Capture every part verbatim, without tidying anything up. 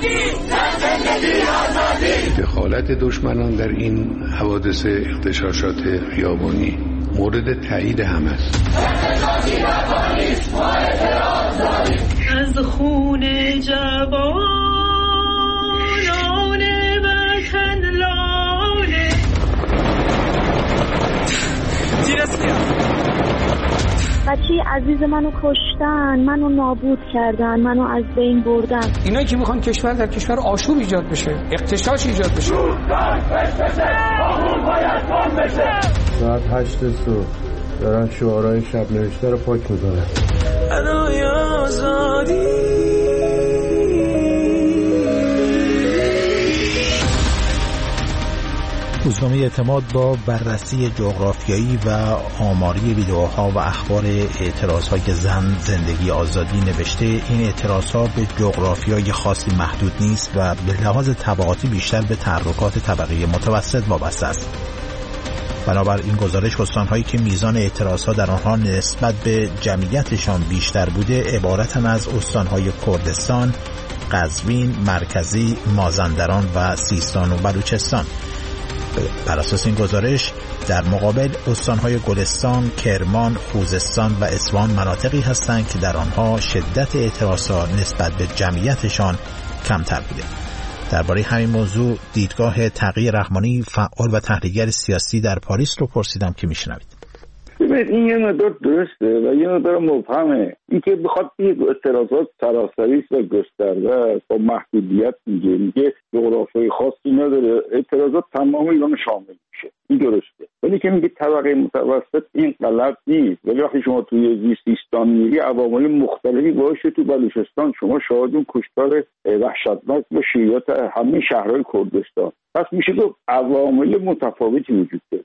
دخالت دشمنان در این حوادث اغتشاشات خیابانی مورد تایید هم است. از خون جوانان وطن لاله بچه عزیز منو کشتن، منو نابود کردن، منو از بین بردن. اینا که میخوان کشور در کشور آشوب ایجاد بشه، اغتشاش ایجاد بشه. ساعت هشت صبح دارن شعارهای شب نوشته رو پاک میکنن. ادای آزادی روزنامه اعتماد با بررسی جغرافیایی و آماری ویدئوها و اخبار اعتراض‌های زن زندگی آزادی نوشته این اعتراض‌ها به جغرافیای خاصی محدود نیست و به لحاظ طبقاتی بیشتر به تحرکات طبقه متوسط وابسته است. بنابر این گزارش استان‌هایی که میزان اعتراض‌ها در آنها نسبت به جمعیتشان بیشتر بوده عبارتند از استان‌های کردستان، قزوین، مرکزی، مازندران و سیستان و بلوچستان. بر اساس این گزارش در مقابل استان‌های گلستان، کرمان، خوزستان و اصفهان مناطقی هستند که در آنها شدت اعتراضات نسبت به جمعیتشان کمتر بوده. درباره همین موضوع دیدگاه تقی رحمانی فعال و تحلیلگر سیاسی در پاریس رو پرسیدم که میشنوید. ببینید این یه مقدار درسته و یه مقدار مبهمه. این که بخواد یک اعتراضات سراسری و گسترده با محدودیت میگه میگه جغرافیای خاصی نداره، اعتراضات تمام ایران شامل میشه، این درسته. ولی که میگه طبقه متوسط، این غلط نیست. ولی وقتی شما توی سیستان میری عوامل مختلفی باشه، تو بلوچستان شما شاهد اون کشتار وحشتناک و شیعیات همه شهرهای کردستان. پس میشه گفت عوامل متفاوتی وجود داره.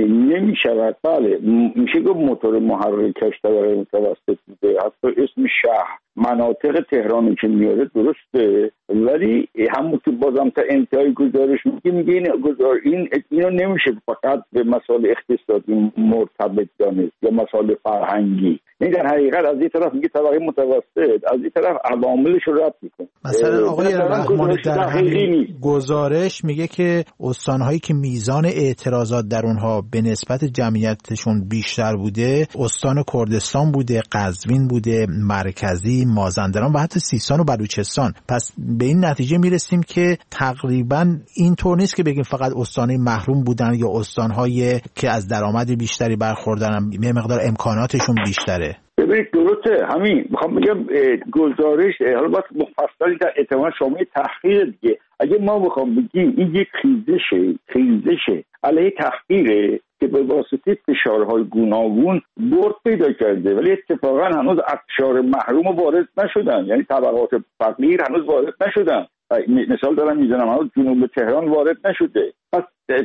نمیشه بله میشه گفت موتور محرکش طبقه متوسط بوده. حتی اسم شهر مناطق تهرانی که میاره درسته، ولی همون که بازم تا انتهای گزارش میگه میگه این گزار این اینو نمیشه فقط به مسائل اقتصادی مرتبط دانست یا مسائل فرهنگی. این در حقیقت از این طرف میگه طبقه متوسط، از این طرف عواملش رو رد میکنه. مثلا آقای رحمانی در همین گزارش میگه که استانهایی که میزان اعتراضات در اونها به نسبت جمعیتشون بیشتر بوده استان کردستان بوده، قزوین بوده، مرکزی، مازندران و حتی سیستان و بلوچستان. پس به این نتیجه میرسیم که تقریبا اینطور نیست که بگیم فقط استانهای محروم بودن یا استانهایی که از درآمد بیشتری برخوردن، یه مقدار امکاناتشون بیشتره. ببینید درسته، همین میخوام بگم گزارش حالا باید مفصلی در اعتماد شامل تحقیق دیگه. اگه ما بخوام بگیم این یک خیزشه خیزشه علیه تحقیره که به واسطه فشارهای گوناگون برد پیدا کرده، ولی اتفاقا هنوز اقشار محروم وارد نشدن، یعنی طبقات فقیر هنوز وارد نشدن. مثال دارم میزنم، هنوز جنوب تهران وارد نشده. پس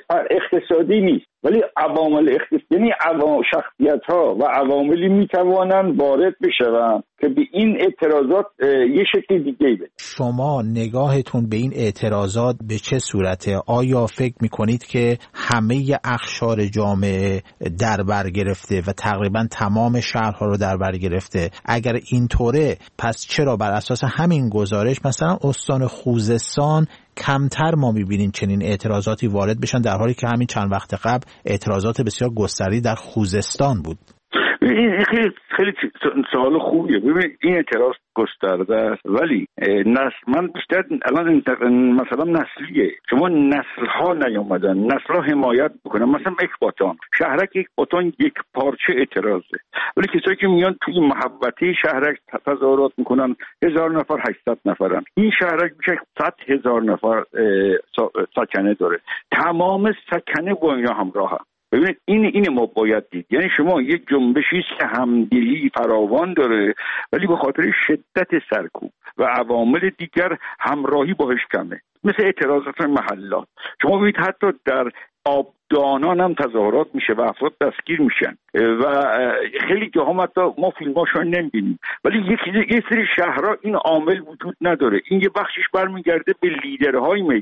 اقتصادی نیست، ولی عوامل اقتصادی یعنی عوام شخصیت ها و عواملی میتوانن وارد بشون که به این اعتراضات یه شکل دیگه بده. شما نگاهتون به این اعتراضات به چه صورته؟ آیا فکر میکنید که همه اقشار جامعه در بر گرفته و تقریبا تمام شهرها رو در بر گرفته؟ اگر اینطوره پس چرا بر اساس همین گزارش مثلا استان خوزستان کمتر ما میبینیم چنین اعتراضاتی وارد بشن، در حالی که همین چند وقت قبل اعتراضات بسیار گسترده‌ای در خوزستان بود؟ این خیلی خیلی سوال خوبیه. ببین این اعتراض گسترده است، ولی نسل من بیشتر الان مثلا نسلیه. شما نسل ها نیومدن، نسل ها حمایت بکنن. مثلا اکباتان شهرک اکباتان یک پارچه اعتراضه، ولی کسایی که میان توی محوطه شهرک تظاهرات میکنن هزار نفر هشتصد نفرن. این شهرک میشه صد هزار نفر سکنه داره، تمام سکنه با اینا همراه هم. ببینید این این ما باید دید. یعنی شما یک جنبشی است که همدلی فراوان داره، ولی به خاطر شدت سرکوب و عوامل دیگر همراهی باهاش کمه، مثل اعتراضات محلات. شما ببینید حتی در آبدانان هم تظاهرات میشه و افراد دستگیر میشن و خیلی جاها حتی ما فیلماشو نمیبینیم، ولی یک یه سری شهرها این عامل وجود نداره. این یه بخشش برمیگرده به لیدرهای میدانی.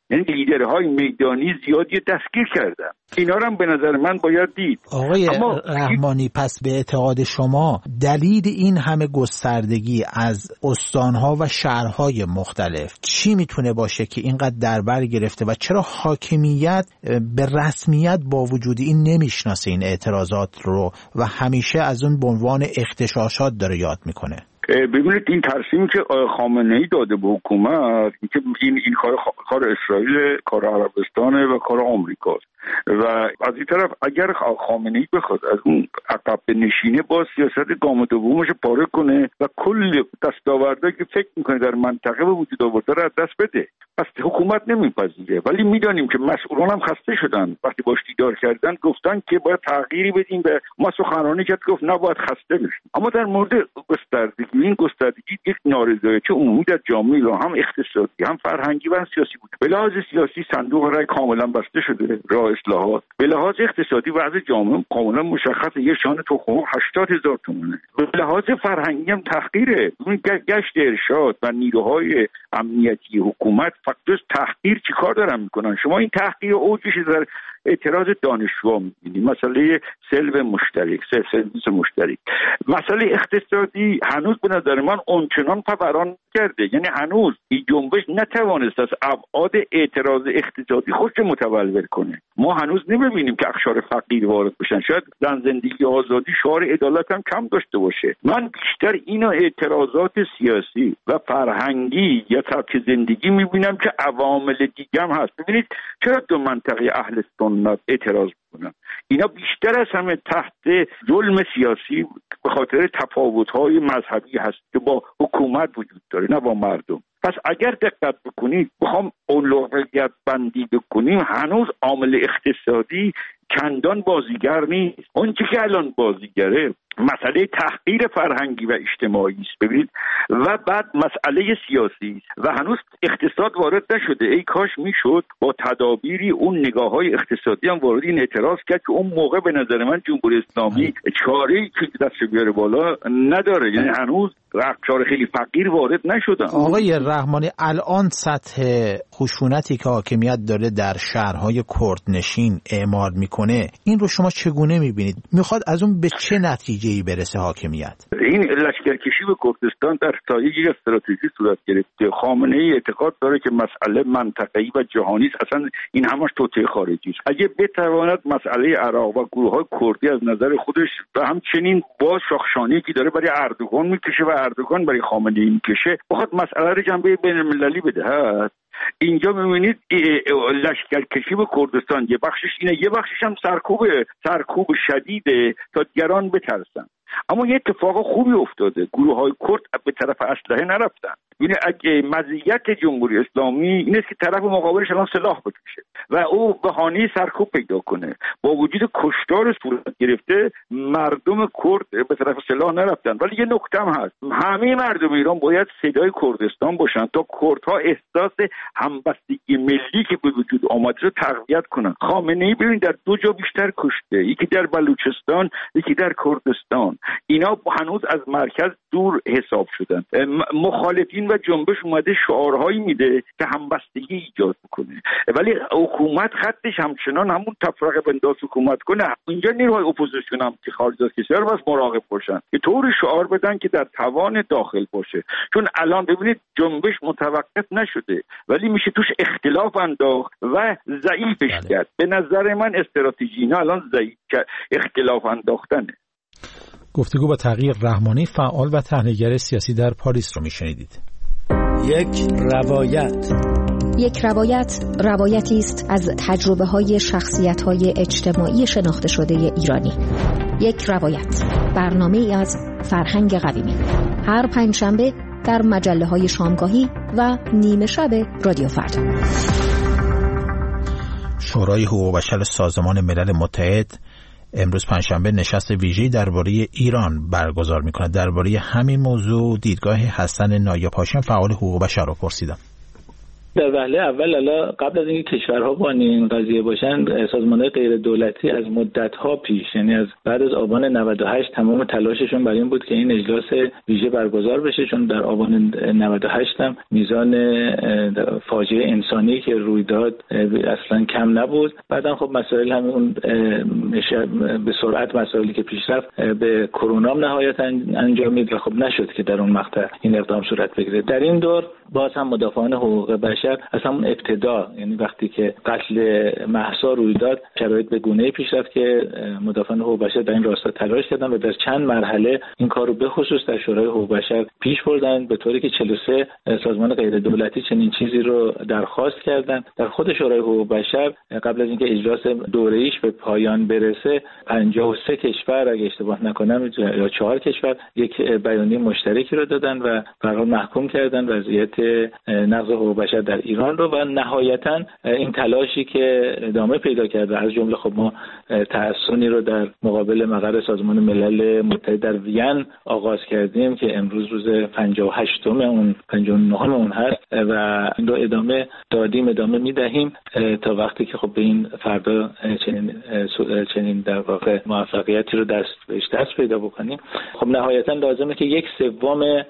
یعنی لیدرهای میدانی زیادی دستگیر کردن. اینا رو هم به نظر من باید دید. آقای اما رحمانی، پس به اعتقاد شما دلیل این همه گستردگی از استانها و شهرهای مختلف چی میتونه باشه که اینقدر دربر گرفته و چرا حاکمیت به رسمیت با وجود این نمیشناسه این اعتراضات رو و همیشه از اون به عنوان اغتشاشات داره یاد میکنه؟ ببینید این ترسیمی که خامنه‌ای داده به حکومت، که این این کار کار اسرائیل، کار عربستانه و کار آمریکاست و از این طرف اگر خامنه‌ای بخواد از اون عقب نشینه با سیاست گام دومش پاره کنه و کل دستاوردهایی که فکر میکنه در منطقه به وجود آورده رو از دست بده، پس حکومت نمیپذیره. ولی میدانیم که مسئولان هم خسته شدن، وقتی باش دیدار کردن گفتن که باید تغییری بدیم، به ما سخنرانی کرد گفت نباید خسته بشیم. اما در مورد گستردگی، این گستردگی یک نارضایتی عمومی در جامعه ایران هم اقتصادی هم فرهنگی و هم سیاسی بود. به لحاظ سیاسی صندوق رای کاملا بسته شده، راه اصلاحات. به لحاظ اقتصادی وضع جامعه کاملا مشخصه، یه شان تخم هشتاد هزار تومانه. به لحاظ فرهنگی هم تحقیره. اون گشت ارشاد و نیروهای امنیتی حکومت فقط تحقیر چیکار دارن میکنن؟ شما این تحقیر اوجش در اعتراض دانشجوها می‌بینید، مسئله سلب مشترک، سرویس مشترک. مسئله اقتصادی هنوز به نظر من اونچنان فوران کرده، یعنی هنوز این جنبش نتوانست از ابعاد اعتراض اقتصادی خودش متولد کنه. ما هنوز نمی‌بینیم که اقشار فقیر وارد بشن. شاید زن زندگی آزادی شعار عدالت هم کم داشته باشه. من بیشتر اینا اعتراضات سیاسی و فرهنگی یا سبک زندگی می‌بینم که عوامل دیگه هم هست. ببینید چرا دو منطقه اهل سنت اعتراض میکنن؟ اینا بیشتر از همه تحت ظلم سیاسی به خاطر تفاوت‌های مذهبی هست که با حکومت وجود داره، نه با مردم. پس اگر دقت بکنید، بخوام اولویت بندی بکنیم، هنوز عامل اقتصادی چندان بازیگر نیست. اون چیزی که الان بازیگره مسئله تحقیر فرهنگی و اجتماعی است، ببینید، و بعد مسئله سیاسی و هنوز اقتصاد وارد نشده. ای کاش میشد با تدابیری اون نگاه‌های اقتصادی هم وارد این اعتراض کرد که اون موقع به نظر من جمهوری اسلامی چاره‌ای که دست بیاره بالا نداره، یعنی هنوز اقشار خیلی فقیر وارد نشدن. آقای رحمانی، الان سطح خشونتی که حاکمیت داره در شهرهای کردنشین اعمال میکنه، این رو شما چگونه میبینید؟ میخواد از اون به چه نتیجه‌ای برسه حاکمیت؟ این لشکرکشی به کردستان در سایه استراتژی صورت گرفته. خامنه‌ای اعتقاد داره که مسئله منطقه‌ای و جهانی است، اصلا این همش توطئه خارجی است. اگه بتواند مسئله عراق و گروه‌های کردی از نظر خودش و همچنین با شاخشانی که داره برای اردوغان میکشه و اردوغان برای خامنه‌ای میکشه، بخواد مسئله رو جنبه بین‌المللی بدهد، اینجا می‌بینید لشکرکشی به کردستان یه بخشش اینه، یه بخشش هم سرکوب سرکوب شدیده تا دیگران بترسن. اما یه اتفاق خوبی افتاده، گروه‌های کرد به طرف اسلحه نرفتن. یعنی اگه مزیت جمهوری اسلامی این است که طرف مقابلش الان سلاح بکشه و او بهانه سرکوب پیدا کنه. با وجود کشتار صورت گرفته، مردم کرد به طرف سلاح نرفتن. ولی یه نکته هم هست، همه مردم ایران باید صدای کردستان باشن تا کردها احساس همبستگی ملی که به وجود آمده رو تقویت کنن. خامنه‌ای ببین در دو جا بیشتر کشته، یکی در بلوچستان، یکی در کردستان. اینا هنوز از مرکز دور حساب شدن. مخالفین و جنبش اومده شعارهایی میده که همبستگی ایجاد کنه، ولی حکومت خطش همچنان همون تفرقه بنداز حکومت کنه. اینجا نیروهای اپوزیسیون هم که خارج از کشور بس مراقب باشن که طور شعار بدن که در توان داخل باشه، چون الان ببینید جنبش متوقف نشده ولی میشه توش اختلاف انداخت و ضعیفش کرد. به نظر من استراتژی اینا الان ضعیف کرد، اختلاف انداختنه. گفتگو با تغییر رحمانی، فعال و تحلیلگر سیاسی در پاریس رو میشنیدید. یک روایت یک روایت روایتی است از تجربه های شخصیت های اجتماعی شناخته شده ایرانی. یک روایت، برنامه از فرهنگ قویمی، هر پنجشنبه در مجله های شامگاهی و نیمه شب رادیو فردا. شورای حقوق بشر سازمان ملل متحد امروز پنجشنبه نشست ویژه‌ای درباره ایران برگزار می‌کند. درباره همین موضوع دیدگاه حسن نایب هاشم، فعال حقوق بشر، رو پرسیدم. در وهله اول الا قبل از اینکه کشورها بانی این قضیه باشن، سازمان‌های غیر دولتی از مدت‌ها پیش، یعنی از بعد از آبان نود و هشت تمام تلاششون برای این بود که این اجلاس ویژه برگزار بشه، چون در آبان نود و هشت هم میزان فاجعه انسانی که روی داد اصلا کم نبود. بعدم خب مسائل همین اون به سرعت مسائلی که پیش رفت به کرونا نهایت انجامید و خب نشد که در اون مقطع این اقدام صورت بگیره. در این دور باز هم مدافعان حقوق بشر از همون ابتدا، یعنی وقتی که قتل مهسا روی داد، شرایط به گونه‌ای پیش رفت که مدافعان حقوق بشر در این راستا تلاش کردن و در چند مرحله این کارو به خصوص در شورای حقوق بشر پیش بردن، به طوری که چهل و سه سازمان غیر دولتی چنین چیزی رو درخواست کردن. در خود شورای حقوق بشر قبل از اینکه اجلاس دوره‌ایش به پایان برسه، پنجاه و سه کشور اگه اشتباه نکنم یا چهار کشور یک بیانیه مشترکی رو دادن و به هر حال محکوم کردن وضعیت نقض حقوق بشر در ایران رو. و نهایتا این تلاشی که ادامه پیدا کرده، از جمله خب ما تحسنی رو در مقابل مقر سازمان ملل متحد در وین آغاز کردیم که امروز روز پنجاه و هشتم اون پنجاه و نهم اون هست و این رو ادامه دادیم، ادامه میدهیم تا وقتی که خب به این فردا چنین چنین در واقع موفقیتی رو دست بهش دست پیدا بکنیم. خب نهایتا لازمه که یک سوم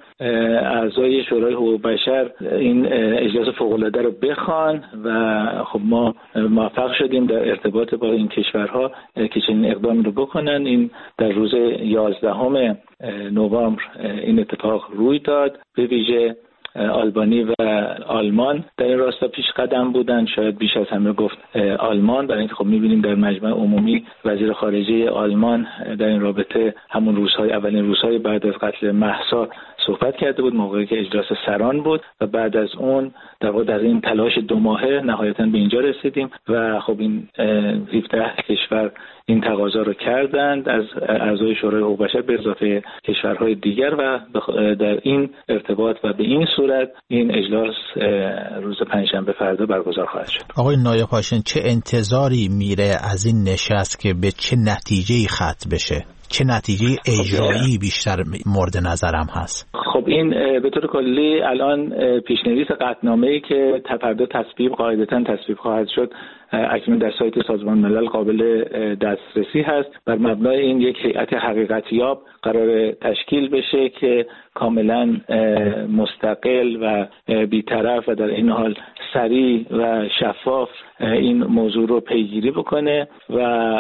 اعضای شورای حقوق بشر این اجلاس فوق‌العاده رو بخوان و خب ما موفق شدیم در ارتباط با این کشورها که چنین اقدام رو بکنن. این در روز یازدهم نوامبر این اتفاق روی داد. به ویژه آلبانی و آلمان در این راستا پیش قدم بودن، شاید بیش از همه گفت آلمان، برای اینکه خب می‌بینیم در مجمع عمومی وزیر خارجه آلمان در این رابطه همون روزهای اولین روزهای بعد از قتل مهسا صحبت کرده بود، موقعی که اجلاس سران بود و بعد از اون در واقع در این تلاش دو ماهه نهایتاً به اینجا رسیدیم و خب این هفده کشور این تقاضا رو کردند از اعضای شورای حقوق بشر به اضافه کشورهای دیگر و در این ارتباط و به این صورت این اجلاس روز پنجشنبه فردا برگزار خواهد شد. آقای نایب هاشم، چه انتظاری میره از این نشست که به چه نتیجه‌ای ختم بشه؟ چه نتیجه اجرایی بیشتر مورد نظرم هست؟ خب این به طور کلی الان پیشنویس قطعنامه‌ای که فردا تصویب قاعدتاً تصویب خواهد شد اکنون در سایت سازمان ملل قابل دسترسی هست. بر مبنای این یک هیئت حقیقتیاب قرار تشکیل بشه که کاملا مستقل و بی‌طرف و در این حال سریع و شفاف این موضوع رو پیگیری بکنه و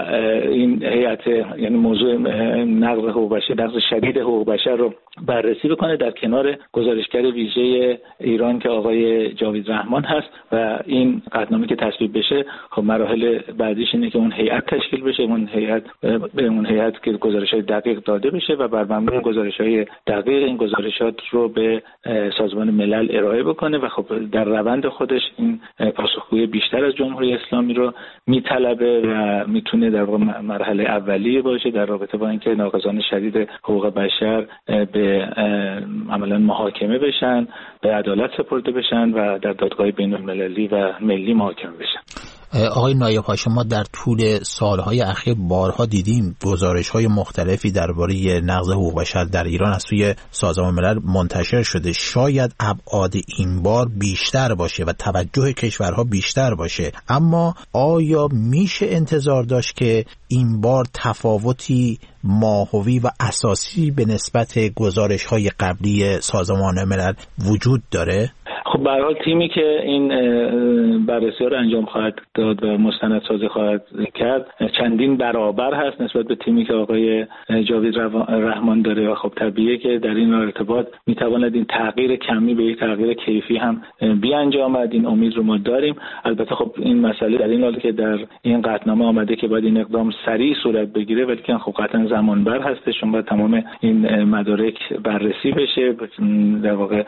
این هیئت یعنی موضوع نقض حقوق بشر، نقض شدید حقوق بشر رو بررسی بکنه در کنار گزارشگر ویژه ایران که آقای جاوید رحمان هست و این قطعنامه که تصویب بشه خب مراحل بعدیش اینه که اون هیئت تشکیل بشه، اون هیئت به اون هیئت که گزارش‌های دقیق داده بشه و بر مبنای گزارش‌های دقیق این گزارشات رو به سازمان ملل ارائه بکنه و خب در روند خودش این پاسخگویی بیشتر از جمهوری اسلامی رو میطلبه و میتونه در واقع مرحله اولیه باشه در رابطه با اینکه ناقضان شدید حقوق بشر به عملاً محاکمه بشن، به عدالت سپرده بشن و در دادگاه بین‌المللی و ملی محاکمه بشن. آقای نایب هاشم، ما در طول سالهای اخیر بارها دیدیم گزارش‌های مختلفی درباره نقض حقوق بشر در ایران از سوی سازمان ملل منتشر شده. شاید ابعاد این بار بیشتر باشه و توجه کشورها بیشتر باشه، اما آیا میشه انتظار داشت که این بار تفاوتی ماهوی و اساسی به نسبت گزارش‌های قبلی سازمان ملل وجود داره؟ خب به هر حال تیمی که این بررسی رو انجام خواهد داد و مستندسازی خواهد کرد چندین برابر هست نسبت به تیمی که آقای جاوید رحمان داره و خب طبیعیه که در این ارتباط میتواند این تغییر کمی به یک تغییر کیفی هم بیانجامد. این امید رو ما داریم. البته خب این مسئله در این حال که در این قطعنامه آمده که باید این اقدام سریع صورت بگیره، ولی که خب قطعا زمان بر هستش، چون باید تمام این مدارک بررسی بشه، در واقع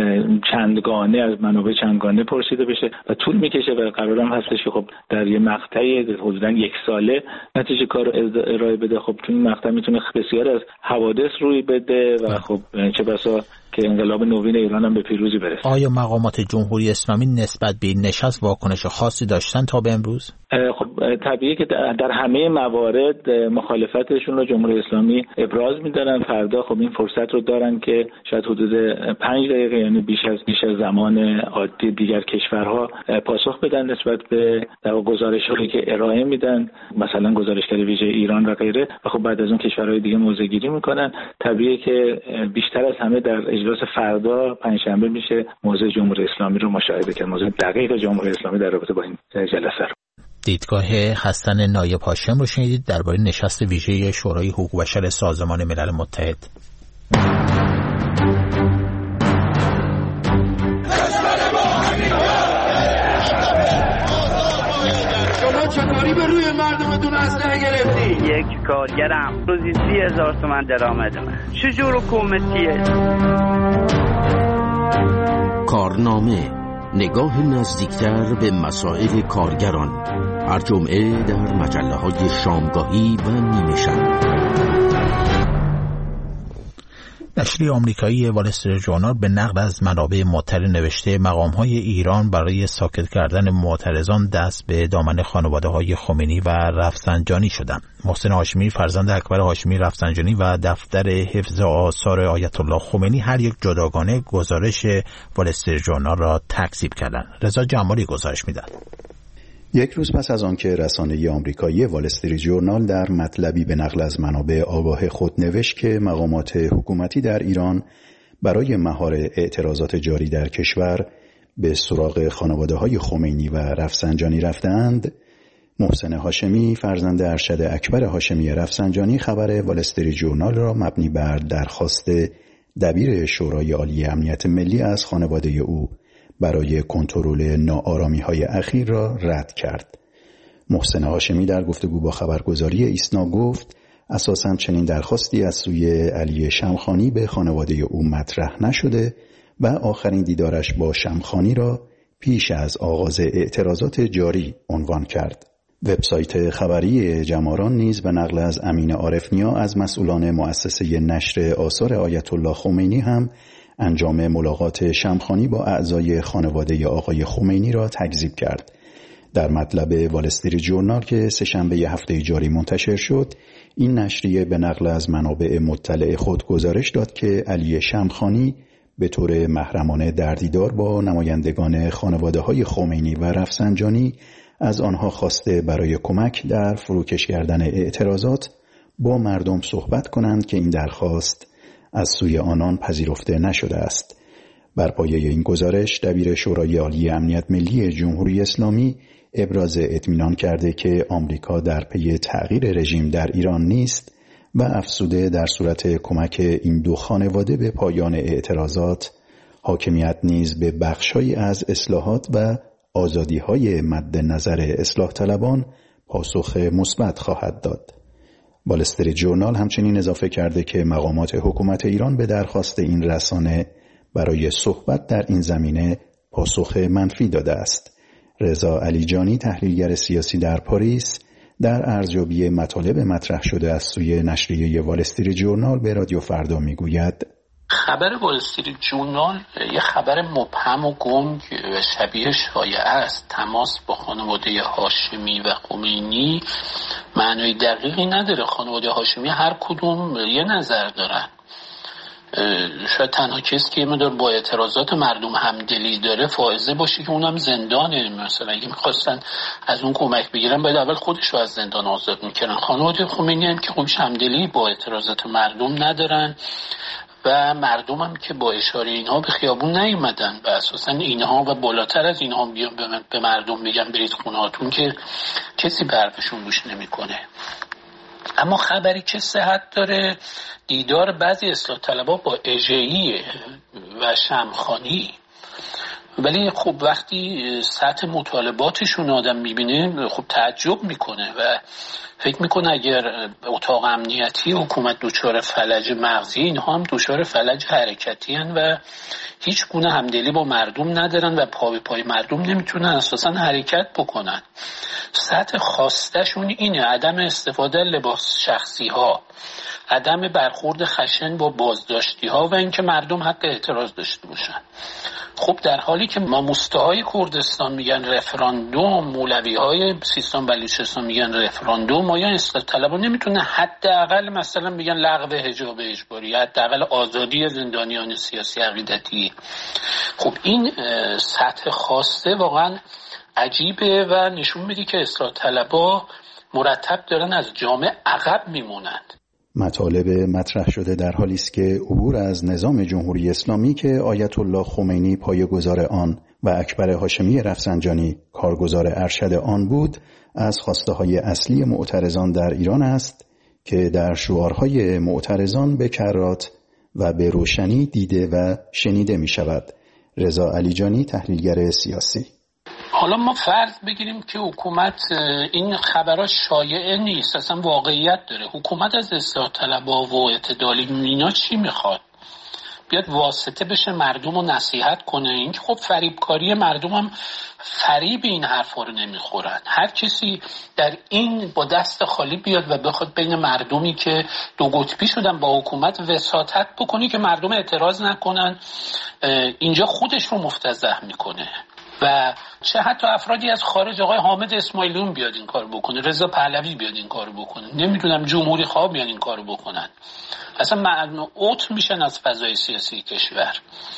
چندگانه از منابع چندگانه پرسیده بشه و طول میکشه و قرارم هستش که خب در یه مقطعی حدوداً یک ساله نتیجه کار رو ارائه بده. خب تو این مقطع میتونه بسیار از حوادث روی بده و خب چه بسا که انقلاب نوین ایران هم به پیروزی برسه. آیا مقامات جمهوری اسلامی نسبت به این نشست واکنش خاصی داشتن تا به امروز؟ خب طبیعیه که در همه موارد مخالفتشون رو جمهوری اسلامی ابراز می‌دارن. فردا خب این فرصت رو دارن که شاید حدود پنج دقیقه، یعنی بیش از بیش از زمان عادی دیگر کشورها پاسخ بدن نسبت به گزارش‌هایی که ارائه میدن، مثلا گزارشگر ویژه ایران و غیره، و خب بعد از اون کشورهای دیگه موضع گیری میکنن. طبیعیه که بیشتر از همه در اجلاس فردا پنجشنبه میشه موضع جمهوری اسلامی رو مشاهده کرد، موضع دقیق جمهوری اسلامی در رابطه با این جلسه رو. دیدگاه حسن نایب هاشم رو شنیدید درباره نشست ویژه شورای حقوق بشر سازمان ملل متحد. شما چطوری به روی مردمتون اسلحه گرفتی؟ یک کارگرم روزی سی هزار تومن درآمد من. چجور حکومتیه؟ کارنامه، نگاه نزدیکتر به مسائل کارگران، هر جمعه در مجله‌های شامگاهی و نیمه شب. نشریه آمریکایی وال استریت ژورنال به نقل از منابع معتبر نوشته مقام‌های ایران برای ساکت کردن معترضان دست به دامن خانواده‌های خمینی و رفسنجانی شدند. محسن هاشمی، فرزند اکبر هاشمی رفسنجانی و دفتر حفظ آثار آیت الله خمینی هر یک جداگانه گزارش وال استریت ژورنال را تکذیب کردند. رضا جمالی گزارش می‌دهد. یک روز پس از آنکه رسانه آمریکایی وال استریت ژورنال در مطلبی به نقل از منابع آگاه خود نوشت که مقامات حکومتی در ایران برای مهار اعتراضات جاری در کشور به سراغ خانواده‌های خمینی و رفسنجانی رفتند، محسن هاشمی، فرزند ارشد اکبر هاشمی رفسنجانی، خبر وال استریت ژورنال را مبنی بر درخواست دبیر شورای عالی امنیت ملی از خانواده او برای کنترل ناآرامی‌های اخیر را رد کرد. محسن هاشمی در گفتگو با خبرگزاری ایسنا گفت اساساً چنین درخواستی از سوی علی شمخانی به خانواده او مطرح نشده و آخرین دیدارش با شمخانی را پیش از آغاز اعتراضات جاری عنوان کرد. وبسایت خبری جماران نیز به نقل از امین عارف‌نیا از مسئولان مؤسسه نشر آثار آیت الله خمینی هم انجام ملاقات شمخانی با اعضای خانواده آقای خمینی را تکذیب کرد. در مطلب وال استریت ژورنال که سه‌شنبه هفته جاری منتشر شد، این نشریه به نقل از منابع مطلع خود گزارش داد که علی شمخانی به طور محرمانه در دیدار با نمایندگان خانواده‌های خمینی و رفسنجانی از آنها خواسته برای کمک در فروکش کردن اعتراضات با مردم صحبت کنند که این درخواست از سوی آنان پذیرفته نشده است. بر پایه این گزارش دبیر شورای عالی امنیت ملی جمهوری اسلامی ابراز اطمینان کرده که آمریکا در پی تغییر رژیم در ایران نیست و افزوده در صورت کمک این دو خانواده به پایان اعتراضات، حاکمیت نیز به بخش‌هایی از اصلاحات و آزادی‌های مد نظر اصلاح طلبان پاسخ مثبت خواهد داد. وال استریت ژورنال همچنین اضافه کرده که مقامات حکومت ایران به درخواست این رسانه برای صحبت در این زمینه پاسخ منفی داده است. رضا علیجانی، تحلیلگر سیاسی در پاریس، در ارزیابی مطالب مطرح شده از سوی نشریه وال استریت ژورنال به رادیو فردا میگوید خبر وال استریت ژورنال یه خبر مبهم و گنگ و شبیه شایعه است. تماس با خانواده هاشمی و خمینی معنای دقیقی نداره. خانواده هاشمی هر کدوم یه نظر دارن. شاید تنها کسی که مدار با اعتراضات مردم همدلی داره فائزه باشه که اونم زندانه. مثلا اگه میخواستن از اون کمک بگیرن باید اول خودش رو از زندان آزاد میکردن. خانواده خمینی هم که خودش همدلی با اعتراضات مردم ندارن و مردم هم که با اشاره اینها به خیابون نیومدن و اساسا اینها و بالاتر از اینها بیان به مردم بگن برید خونهاتون که کسی به حرفشون گوش نمیکنه. اما خبری که صحت داره دیدار بعضی اصلاح طلبها با اژه‌ای و شمخانی، ولی خب وقتی سطح مطالباتشون آدم میبینه خب تعجب میکنه و فکر میکنه اگر اتاق امنیتی حکومت دچار فلج مغزی، اینها هم دچار فلج حرکتی هن و هیچ گونه همدلی با مردم ندارن و پا به پای مردم نمیتونن اساسا حرکت بکنن. سطح خواستشون اینه عدم استفاده لباس شخصی ها، عدم برخورد خشن با بازداشتی ها و اینکه مردم حق اعتراض داشته باشن. خب در حالی که ما مستهای کردستان میگن رفراندوم، مولوی های سیستان بلوچستان میگن رفراندوم، ما یا اصلاح طلبان نمیتونه حداقل مثلا میگن لغو حجاب اجباری، حداقل آزادی زندانیان سیاسی عقیدتی. خب این سطح خواسته واقعا عجیبه و نشون میده که اصلاح طلبا مرتب دارن از جامعه عقب میمونند. مطالب مطرح شده در حالی است که عبور از نظام جمهوری اسلامی که آیت الله خمینی پایه‌گذار آن و اکبر هاشمی رفسنجانی کارگزار ارشد آن بود، از خواسته‌های اصلی معترضان در ایران است که در شعارهای معترضان به کرات و به روشنی دیده و شنیده می شود. رضا علیجانی، تحلیلگر سیاسی: حالا ما فرض بگیریم که حکومت این خبرها شایعه نیست، اصلا واقعیت داره. حکومت از اصلاح طلبها و اعتدالی اینا چی میخواد؟ بیاد واسطه بشه مردم رو نصیحت کنه؟ این که خب فریبکاری مردم هم فریب این حرفا رو نمیخورن. هر کسی در این با دست خالی بیاد و بخواد بین مردمی که دو قطبی شدن با حکومت وساطت بکنی که مردم اعتراض نکنن، اینجا خودش رو مفتضح میکنه. و چه حتی افرادی از خارج، آقای حامد اسماعیلیون بیاد این کار بکنه، رضا پهلوی بیاد این کار بکنه، نمیدونم جمهوری خواه بیاد این کار بکنن، اصلا معنی اوت میشن از فضای سیاسی کشور.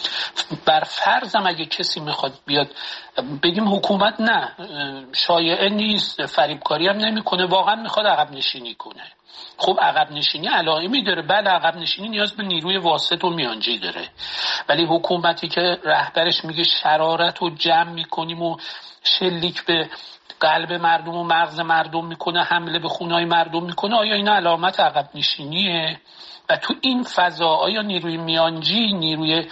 بر فرضم اگه کسی میخواد بیاد بگیم حکومت نه شایعه نیست، فریبکاری هم نمیکنه، واقعا میخواد عقب نشینی کنه، خب عقب نشینی علائمی داره. بله عقب نشینی نیاز به نیروی واسط و میانجی داره، ولی حکومتی که رهبرش میگه شرارت رو جمع میکنیم و شلیک به قلب مردم و مغز مردم میکنه، حمله به خونه‌های مردم میکنه، آیا این علامت عقب نشینیه؟ و تو این فضا آیا نیروی میانجی، نیروی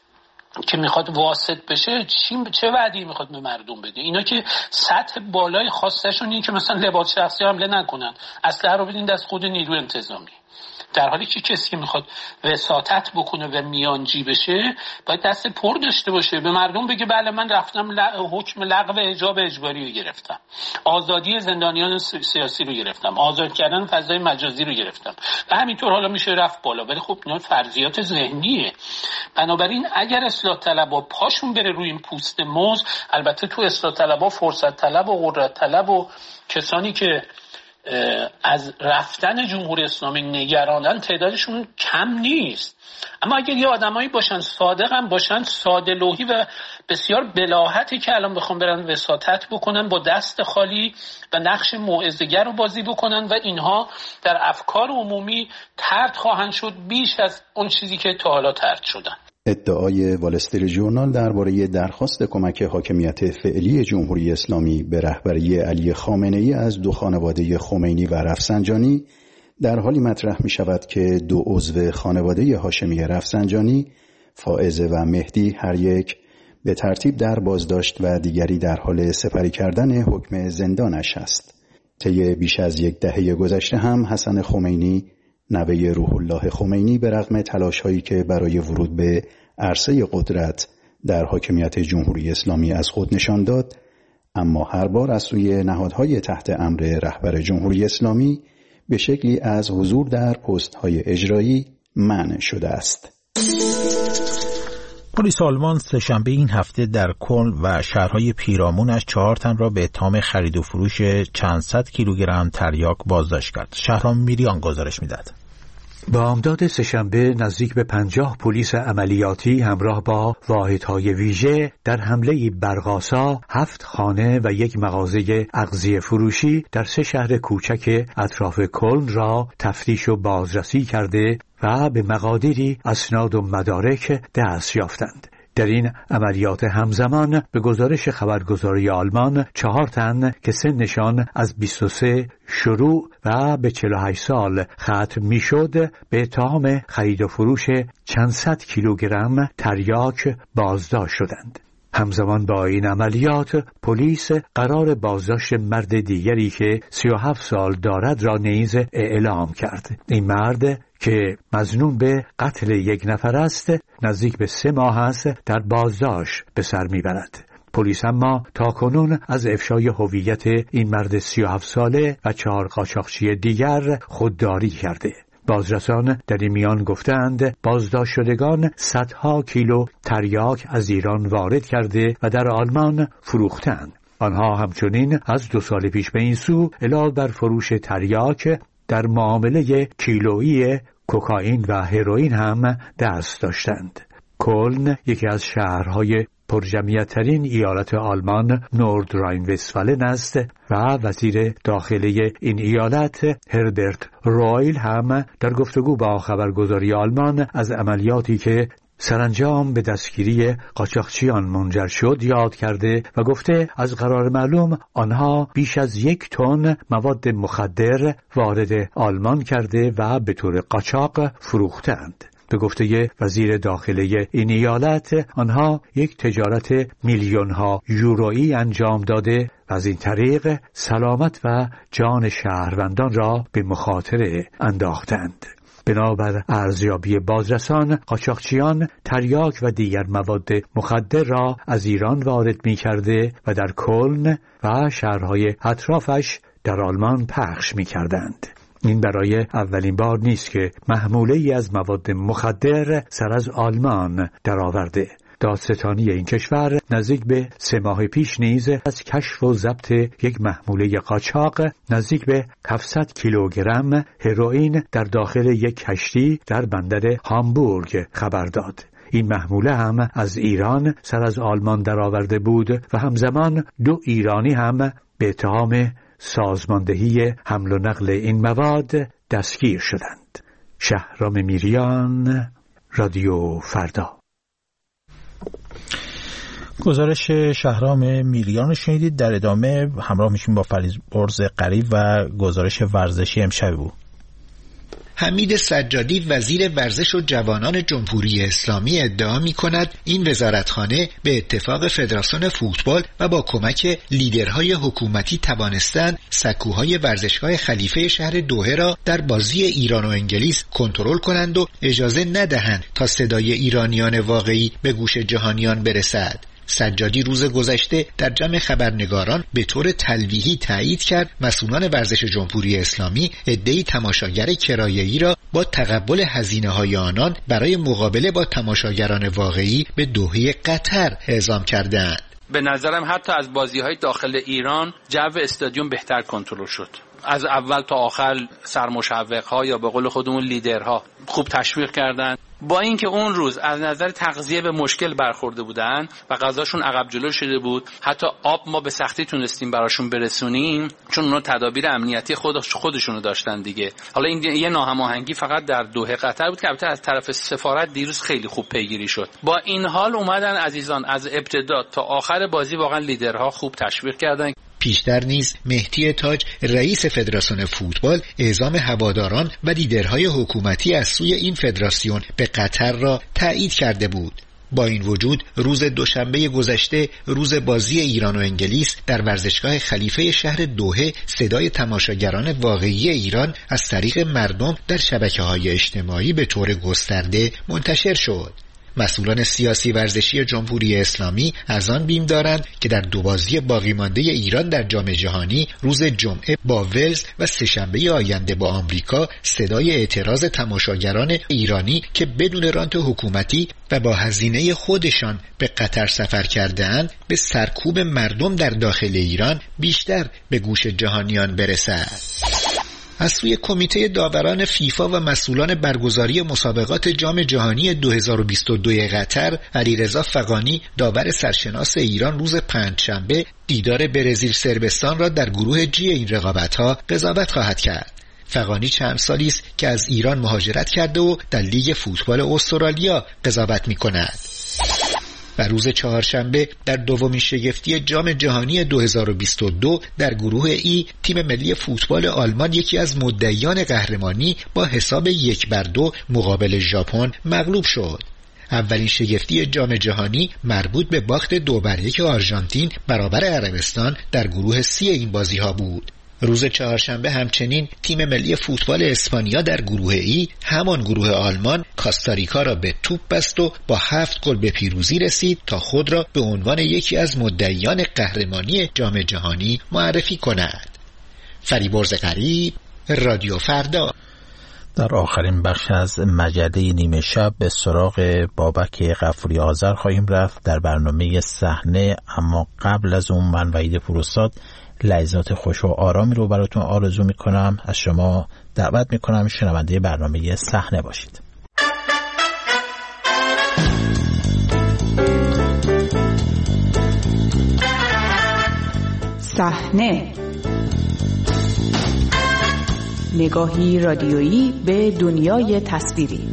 که میخواد واسط بشه، چه وعدی میخواد به مردم بده؟ اینا که سطح بالای خواستشون اینه که مثلا لباس شخصی حمله نکنن، اسلحه رو بدین دست خود نیروی انتظامی. در حالی که کسی که میخواد وساطت بکنه و میانجی بشه باید دست پر داشته باشه، به مردم بگه بله من رفتم حکم لغو حجاب اجباری رو گرفتم، آزادی زندانیان سیاسی رو گرفتم، آزاد کردن فضای مجازی رو گرفتم و همینطور حالا میشه رفت بالا. ولی خب اینا فرضیات ذهنیه. بنابراین اگر اصلاح طلبها پاشون بره روی این پوست موز، البته تو اصلاح طلبها فرصت طلب و قدرت طلب و کسانی که از رفتن جمهوری اسلامی نگرانن تعدادشون کم نیست، اما اگر یه آدمایی باشن صادق هم باشن، ساده لوحی و بسیار بلاهتی که الان بخوام برن وساطت بکنن با دست خالی و نقش موعظه‌گر رو بازی بکنن و اینها در افکار عمومی طرد خواهند شد بیش از اون چیزی که تا حالا طرد شدن. ادعای وال استریت ژورنال درباره درخواست کمک حاکمیت فعلی جمهوری اسلامی به رهبری علی خامنه‌ای از دو خانواده خمینی و رفسنجانی در حالی مطرح می شود که دو عضو خانواده هاشمی رفسنجانی، فائزه و مهدی، هر یک به ترتیب در بازداشت و دیگری در حال سپری کردن حکم زندانش است. طی بیش از یک دهه گذشته هم حسن خمینی، نوه روح الله خمینی، به رغم تلاش‌هایی که برای ورود به عرصه قدرت در حاکمیت جمهوری اسلامی از خود نشان داد، اما هر بار از سوی نهادهای تحت امر رهبر جمهوری اسلامی به شکلی از حضور در پست‌های اجرایی منع شده است. پلیس آلمان سه‌شنبه این هفته در کلن و شهرهای پیرامونش چهار تن را به اتهام خرید و فروش چند صد کیلوگرم تریاک بازداشت کرد. شهرام میریان گزارش میداد. بامداد سه‌شنبه نزدیک به پنجاه پلیس عملیاتی همراه با واحدهای ویژه در حمله برق‌آسا هفت خانه و یک مغازه اغذیه فروشی در سه شهر کوچک اطراف کلن را تفتیش و بازرسی کرده و به مقادیری اسناد و مدارک دست یافتند. در این عملیات همزمان به گزارش خبرگزاری آلمان چهار تن که سنشان از بیست و سه شروع و به چهل و هشت سال ختم میشد به اتهام خرید و فروش چند صد کیلوگرم تریاک بازداشت شدند. همزمان با این عملیات پلیس قرار بازداشت مرد دیگری که سی و هفت سال دارد را نیز اعلام کرد. این مرد که مظنون به قتل یک نفر است نزدیک به سه ماه است در بازداشت به سر میبرد. پلیس اما تاکنون از افشای هویت این مرد سی و هفت ساله و چهار قاچاقچی دیگر خودداری کرده. بازرسان در این میان گفتند بازداشت شدگان صدها کیلو تریاک از ایران وارد کرده و در آلمان فروختند. آنها همچنین از دو سال پیش به این سو علاوه بر فروش تریاک در معامله کیلویی کوکائین و هروئین هم دست داشتند. کلن یکی از شهرهای پرجمعیت‌ترین ایالت آلمان نورد راین وستفالن است و وزیر داخلی این ایالت هربرت رویل هم در گفتگو با خبرگزاری آلمان از عملیاتی که سرانجام به دستگیری قاچاقچیان منجر شد یاد کرده و گفته از قرار معلوم آنها بیش از یک تن مواد مخدر وارد آلمان کرده و به طور قاچاق فروختند. به گفته وزیر داخلی این ایالت آنها یک تجارت میلیون‌ها یورویی انجام داده و از این طریق سلامت و جان شهروندان را به مخاطره انداختند. بنابر ارزیابی بازرسان، قاچاقچیان تریاک و دیگر مواد مخدر را از ایران وارد می کرده و در کلن و شهرهای اطرافش در آلمان پخش می کردند. این برای اولین بار نیست که محموله ای از مواد مخدر سر از آلمان درآورده. دادستانی این کشور نزدیک به سه ماه پیش نیز از کشف و ضبط یک محموله قاچاق نزدیک به هفتصد کیلوگرم هروئین در داخل یک کشتی در بندر هامبورگ خبر داد. این محموله هم از ایران سر از آلمان درآورده بود و همزمان دو ایرانی هم به اتهام سازماندهی حمل و نقل این مواد دستگیر شدند. شهرام میریان، رادیو فردا. گزارش شهرام میریان شنیدید. در ادامه همراه میشیم با فریبرز غریب و گزارش ورزشی امشب بود. حمید سجادی وزیر ورزش و جوانان جمهوری اسلامی ادعا می کند این وزارتخانه به اتفاق فدراسیون فوتبال و با کمک لیدرهای حکومتی توانستند سکوهای ورزشگاه خلیفه شهر دوحه را در بازی ایران و انگلیس کنترل کنند و اجازه ندهند تا صدای ایرانیان واقعی به گوش جهانیان برسد. سجادی روز گذشته در جمع خبرنگاران به طور تلویحی تایید کرد مسئولان ورزش جمهوری اسلامی عده‌ای تماشاگر کرایه‌ای را با تقبل هزینه‌های آنان برای مقابله با تماشاگران واقعی به دوحه قطر اعزام کردند. به نظرم حتی از بازی‌های داخل ایران جو استادیوم بهتر کنترل شد. از اول تا آخر سرمشوق‌ها یا به قول خودمون لیدرها خوب تشویق کردند. با اینکه اون روز از نظر تغذیه به مشکل برخورده بودن و غذاشون عقب جلو شده بود، حتی آب ما به سختی تونستیم براشون برسونیم چون اونا تدابیر امنیتی خودش خودشونو داشتن دیگه. حالا این یه ناهماهنگی فقط در دوحه قطر بود که البته از طرف سفارت دیروز خیلی خوب پیگیری شد. با این حال اومدن عزیزان از ابتدا تا آخر بازی واقعا لیدرها خوب تشویق کردن. پیشتر نیز مهدی تاج رئیس فدراسیون فوتبال اعزام هواداران و لیدرهای حکومتی از سوی این فدراسیون به قطر را تایید کرده بود. با این وجود روز دوشنبه گذشته، روز بازی ایران و انگلیس، در ورزشگاه خلیفه شهر دوحه صدای تماشاگران واقعی ایران از طریق مردم در شبکه‌های اجتماعی به طور گسترده منتشر شد. مسئولان سیاسی ورزشی جمهوری اسلامی از آن بیم دارند که در دو بازی باقی مانده ایران در جام جهانی روز جمعه با ولز و سه‌شنبه آینده با آمریکا صدای اعتراض تماشاگران ایرانی که بدون رانت حکومتی و با هزینه خودشان به قطر سفر کرده‌اند به سرکوب مردم در داخل ایران بیشتر به گوش جهانیان برسد. از سوی کمیته داوران فیفا و مسئولان برگزاری مسابقات جام جهانی دو هزار و بیست و دو قطر، علیرضا فغانی داور سرشناس ایران روز پنجشنبه دیدار برزیل صربستان را در گروه جی این رقابت‌ها قضاوت خواهد کرد. فغانی چند سالی است که از ایران مهاجرت کرده و در لیگ فوتبال استرالیا قضاوت می‌کند. و روز چهارشنبه در دومین شگفتی جام جهانی دو هزار و بیست و دو در گروه ای، تیم ملی فوتبال آلمان یکی از مدعیان قهرمانی با حساب یک بر دو مقابل ژاپن مغلوب شد. اولین شگفتی جام جهانی مربوط به باخت دو بر یک آرژانتین برابر عربستان در گروه سی این بازی ها بود. روز چهارشنبه همچنین تیم ملی فوتبال اسپانیا در گروه ای، همان گروه آلمان، کاستاریکا را به توپ بست و با هفت گل به پیروزی رسید تا خود را به عنوان یکی از مدعیان قهرمانی جام جهانی معرفی کند. فریبرز غریب، رادیو فردا. در آخرین بخش از مجله نیمه شب به سراغ بابک غفوری آذر خواهیم رفت در برنامه صحنه، اما قبل از اون من وحید فرستاد لحظات خوش و آرامی رو براتون آرزو میکنم. از شما دعوت میکنم شنونده برنامه صحنه باشید. صحنه، نگاهی رادیویی به دنیای تصویری.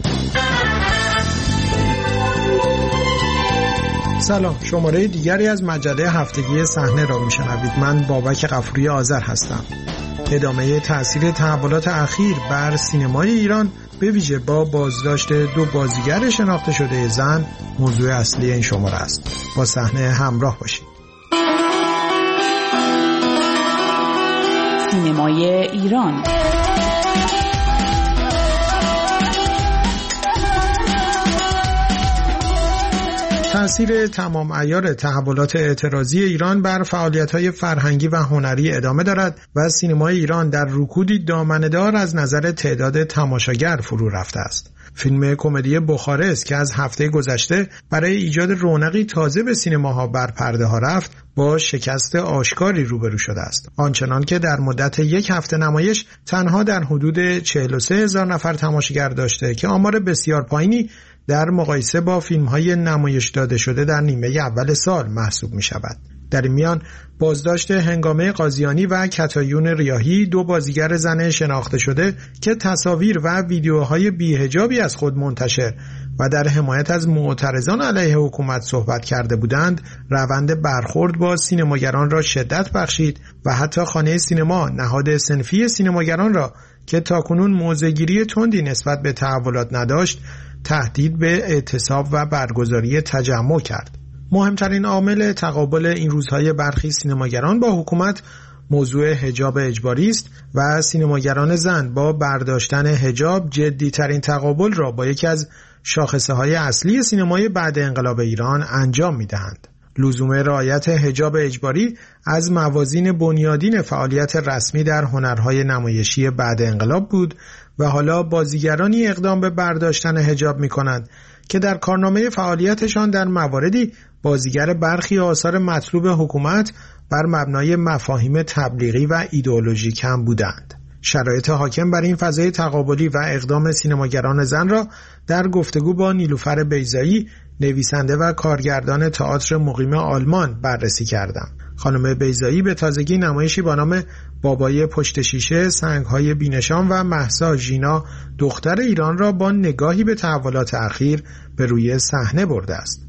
سلام، شماره دیگری از مجله هفتگی صحنه را میشنوید. من بابک غفوری آذر هستم. ادامه تأثیر تحولات اخیر بر سینمای ایران به ویژه با بازداشت دو بازیگر شناخته شده زن موضوع اصلی این شماره است. با صحنه همراه باشید. سینمای ایران. تأثیر تمام عیار تحولات اعتراضی ایران بر فعالیت‌های فرهنگی و هنری ادامه دارد و سینمای ایران در رکودی دامنه‌دار از نظر تعداد تماشاگر فرو رفته است. فیلم کمدی بخارست که از هفته گذشته برای ایجاد رونقی تازه به سینماها بر پرده ها رفت، با شکست آشکاری روبرو شده است. آنچنان که در مدت یک هفته نمایش تنها در حدود چهل و سه هزار نفر تماشاگر داشته که آمار بسیار پایینی در مقایسه با فیلم‌های نمایش داده شده در نیمه اول سال محسوب می شود. در این میان بازداشت هنگامه قاضیانی و کتایون ریاحی، دو بازیگر زن شناخته شده که تصاویر و ویدیوهای بی‌حجابی از خود منتشر و در حمایت از معترضان علیه حکومت صحبت کرده بودند، روند برخورد با سینماگران را شدت بخشید و حتی خانه سینما، نهاد صنفی سینماگران را که تاکنون موضع‌گیری تندی نسبت به تحولات نداشت، تهدید به اعتصاب و برگزاری تجمع کرد. مهمترین عامل تقابل این روزهای برخی سینماگران با حکومت موضوع حجاب اجباری است و سینماگران زن با برداشتن حجاب جدی‌ترین تقابل را با یکی از شاخصه‌های اصلی سینمای بعد انقلاب ایران انجام می‌دهند. لزوم رعایت حجاب اجباری از موازین بنیادین فعالیت رسمی در هنرهای نمایشی بعد انقلاب بود و حالا بازیگرانی اقدام به برداشتن حجاب می‌کنند که در کارنامه فعالیتشان در مواردی بازیگر برخی آثار مطلوب حکومت بر مبنای مفاهیم تبلیغی و ایدئولوژیک هم بودند. شرایط حاکم بر این فضای تقابلی و اقدام سینماگران زن را در گفتگو با نیلوفر بیضایی، نویسنده و کارگردان تئاتر مقیم آلمان بررسی کردم. خانم بیضایی به تازگی نمایشی با نام بابای پشت شیشه، سنگ‌های بینشان و مهسا ژینا دختر ایران را با نگاهی به تحولات اخیر به روی صحنه برده است.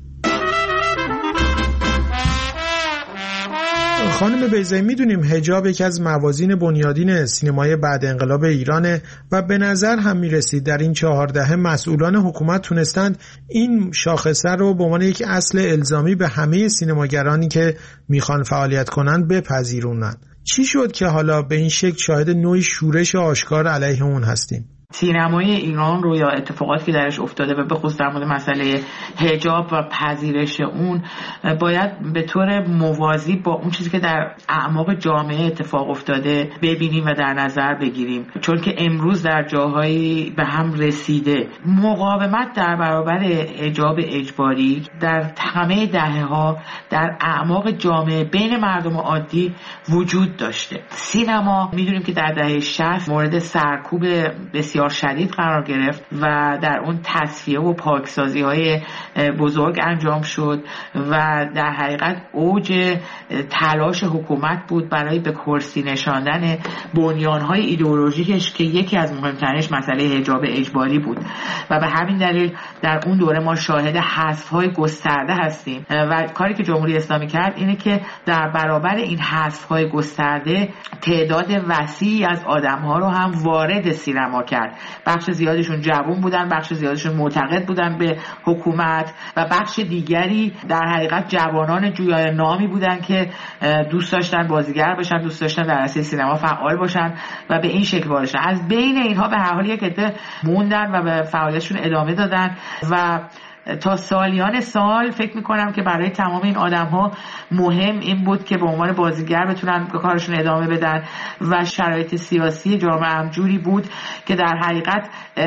خانم بیضایی، میدونیم حجاب یکی از موازین بنیادین سینمای بعد انقلاب ایرانه و به نظر هم میرسید در این چهار دهه مسئولان حکومت تونستند این شاخصه رو به عنوان یک اصل الزامی به همه سینماگرانی که میخوان فعالیت کنند بپذیرونن. چی شد که حالا به این شکل شاهد نوعی شورش آشکار علیه اون هستیم؟ سینمای ایران رو یا اتفاقاتی که درش افتاده و به خصوص در مورد مسئله حجاب و پذیرش اون باید به طور موازی با اون چیزی که در اعماق جامعه اتفاق افتاده ببینیم و در نظر بگیریم، چون که امروز در جاهایی به هم رسیده. مقاومت در برابر حجاب اجباری در همه دهه‌ها در اعماق جامعه بین مردم عادی وجود داشته. سینما میدونیم که در دهه شصت مورد سرکوب بسیار شدید قرار گرفت و در اون تصفیه و پاکسازی های بزرگ انجام شد و در حقیقت اوج تلاش حکومت بود برای به کرسی نشاندن بنیانهای ایدئولوژیکش که یکی از مهمترینش مسئله حجاب اجباری بود و به همین دلیل در اون دوره ما شاهد حذف‌های گسترده هستیم و کاری که جمهوری اسلامی کرد اینه که در برابر این حذف‌های گسترده تعداد وسیعی از آدم‌ها رو هم وارد سینما کرد. بخش زیادشون جوان بودن، بخش زیادشون معتقد بودن به حکومت و بخش دیگری در حقیقت جوانان جویای نامی بودن که دوست داشتن بازیگر باشن، دوست داشتن در عرصه سینما فعال باشن و به این شکل وارد شدن. از بین اینها به هر حال یک عده موندن و به فعالیتشون ادامه دادن و تا سالیان سال فکر میکنم که برای تمام این آدم ها مهم این بود که به عنوان بازیگر بتونن کارشون ادامه بدن و شرایط سیاسی جامعه هم جوری بود که در حقیقت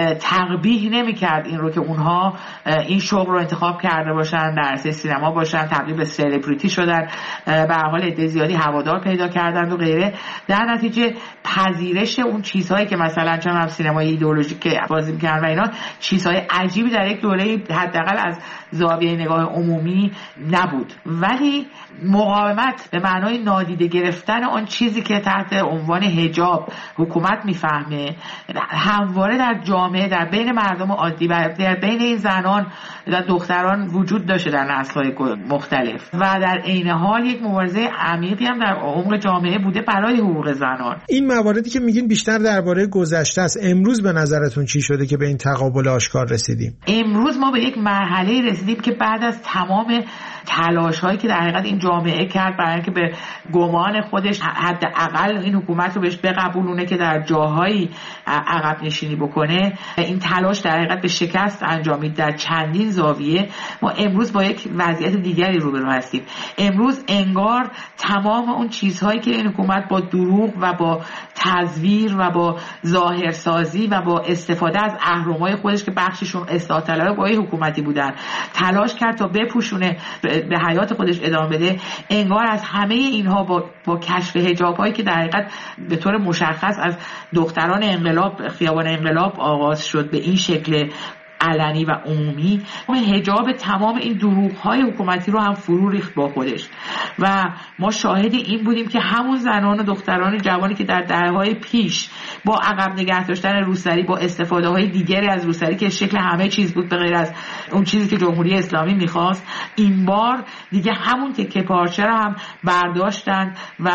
تقبیح نمیکرد این رو که اونها این شغل رو انتخاب کرده باشن، در عرصه سینما باشن، تبدیل به سلبریتی شدن، به هر حال عده زیادی هوادار پیدا کردن و غیره. در نتیجه پذیرش اون چیزهایی که مثلا چون هم سینمای ایدئولوژیک که بازی می‌کردن و اینا چیزهای عجیبی در یک دوره حداقل از زاویه نگاه عمومی نبود، ولی مقاومت به معنای نادیده گرفتن آن چیزی که تحت عنوان حجاب حکومت میفهمه همواره در جامعه، در بین مردم عادی و در بین این زنان و دختران وجود داشته در نسل‌های مختلف و در عین حال یک مبارزه عمیقی هم در عمق جامعه بوده برای حقوق زنان. این مواردی که میگین بیشتر درباره گذشته است، امروز به نظرتون چی شده که به این تقابل آشکار رسیدیم؟ امروز ما به یک مرحله رسیدیم که بعد از تمام تلاش هایی که در حقیقت این جامعه کرد برای اینکه به گمان خودش حداقل این حکومت رو بهش بقبولونه که در جاهایی عقب نشینی بکنه، این تلاش در حقیقت به شکست انجامید در چندین زاویه. ما امروز با یک وضعیت دیگری روبرو هستیم. امروز انگار تمام اون چیزهایی که این حکومت با دروغ و با تزویر و با ظاهرسازی و با استفاده از اهرم‌های خودش که بخششون اصلاح طلب با حکومتی بودن تلاش کرد تا بپوشونه به حیات خودش ادامه بده، انگار از همه اینها با, با کشف حجاب‌هایی که در حقیقت به طور مشخص از دختران انقلاب خیابان انقلاب آغاز شد به این شکل علنی و عمومی، حجاب تمام این دروغ‌های حکومتی رو هم فرو ریخت با خودش و ما شاهد این بودیم که همون زنان و دختران جوانی که در دهه‌های پیش با عقب نگه داشتن روسری، با استفاده‌های دیگری از روسری که شکل همه چیز بود به غیر از اون چیزی که جمهوری اسلامی می‌خواست، این بار دیگه همون تکه پارچه رو هم برداشتن و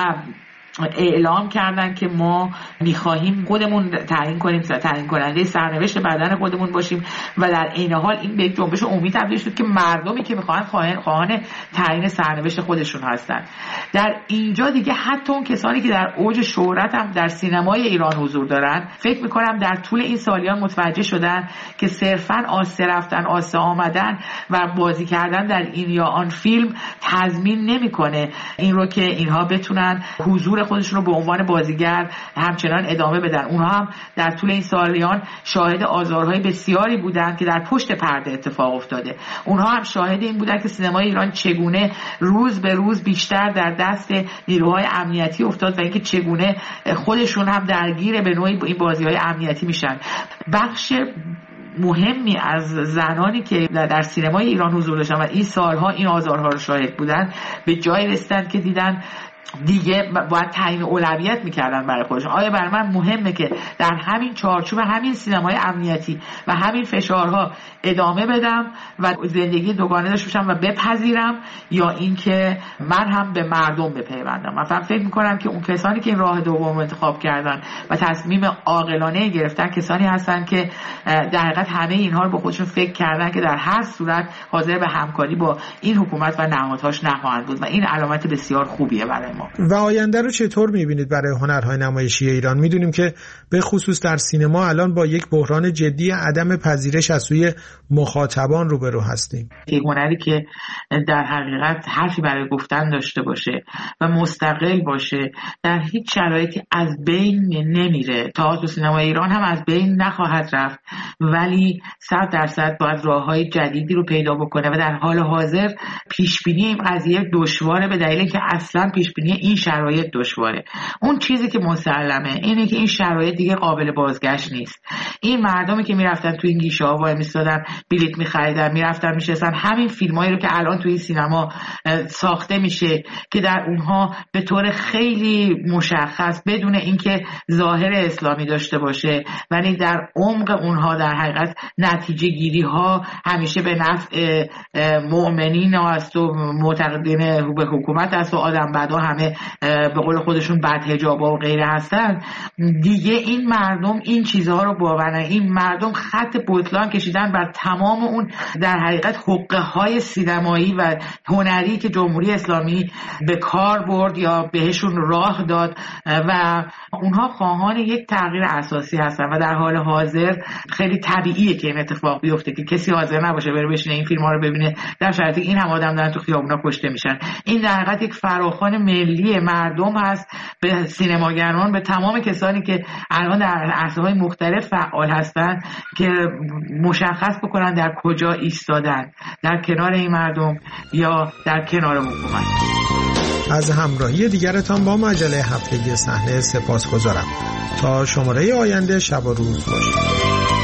اعلام کردن که ما میخواهیم خودمون تعیین کنیم، تعیین کننده سرنوشت بدن خودمون باشیم و در عین حال این به یک جنبش عمومی تبدیل شد که مردمی که میخوان خواهان تعیین سرنوشت خودشون هستن. در اینجا دیگه حتی اون کسانی که در اوج شهرت هم در سینمای ایران حضور دارن فکر میکنم در طول این سالیان متوجه شدن که صرفاً آسه رفتن، آسه آمدن و بازی کردن در این یا آن فیلم تضمین نمیکنه این رو که اینها بتونن حضور خودشون رو به عنوان بازیگر همچنان ادامه بدن. اونها هم در طول این سالیان شاهد آزارهای بسیاری بودن که در پشت پرده اتفاق افتاده. اونها هم شاهد این بودن که سینمای ایران چگونه روز به روز بیشتر در دست نیروهای امنیتی افتاد و اینکه چگونه خودشون هم درگیر به نوعی این بازی‌های امنیتی میشن. بخش مهمی از زنانی که در سینمای ایران حضور داشتن و این سالها این آزارها رو شاهد بودن به جای رسیدن که دیدن دیگه باید تعیین اولویت میکردن برای خودشون. آیا برای من مهمه که در همین چارچوب همین سینمای امنیتی و همین فشارها ادامه بدم و زندگی دوگانه داشته باشم و بپذیرم، یا اینکه من هم به مردم بپیوندم؟ مثلا فکر میکنم که اون کسانی که این راه دوم رو انتخاب کردن و تصمیم عاقلانه گرفتن کسانی هستن که در حقیقت همه اینها رو به خودشون فکر کردن که در هر صورت حاضر به همکاری با این حکومت و نهادهاش نخواهند بود و این علامت بسیار خوبیه برای ما. و آینده رو چطور می‌بینید برای هنرهای نمایشی ایران؟ می‌دونیم که به خصوص در سینما الان با یک بحران جدی عدم پذیرش از سوی مخاطبان روبرو هستیم. یک هنری که در حقیقت حرفی برای گفتن داشته باشه و مستقل باشه در هیچ شرایطی از بین نمیره. تئاتر و سینما ایران هم از بین نخواهد رفت، ولی صد درصد باید راه‌های جدیدی رو پیدا بکنه و در حال حاضر پیش‌بینی این قضیه دشواره به دلیل اینکه اصلاً پیش‌بینی این شرایط دشواره. اون چیزی که مسلمه اینه که این شرایط دیگه قابل بازگشت نیست. این مردمی که میرفتن تو این گیشه‌ها وای میستادن بلیط می‌خریدن، میرفتن میشستن، همین فیلمایی رو که الان توی سینما ساخته میشه که در اونها به طور خیلی مشخص بدون اینکه ظاهر اسلامی داشته باشه ولی در عمق اونها در حقیقت نتیجه گیری ها همیشه به نفع مؤمنین است و معتقدین به حکومت است و آدم بدا همه به قول خودشون بد حجابا و غیره هستن، دیگه این مردم این چیزها رو باورن. این مردم خط بطلان کشیدن بر تمام اون در حقیقت حقه های سینمایی و هنری که جمهوری اسلامی به کار برد یا بهشون راه داد و اونها خواهان یک تغییر اساسی هستن و در حال حاضر خیلی طبیعیه که این اتفاق بیفته که کسی حاضر نباشه بره بشینه این فیلم‌ها رو ببینه در شرایطی که این هم آدم دارن تو خیابونا کشته میشن. این در حقیقت یک فراخوان ملی مردم هست به سینماگران، به تمام کسانی که الان در عرصه‌های مختلف فعال هستن که مشخص بکنن در کجا ایستادن، در کنار این مردم یا در کنار حکومت. از همراهی دیگرتان با مجله هفتگی صحنه سپاسگزارم. تا شماره آینده شب و روز باشید.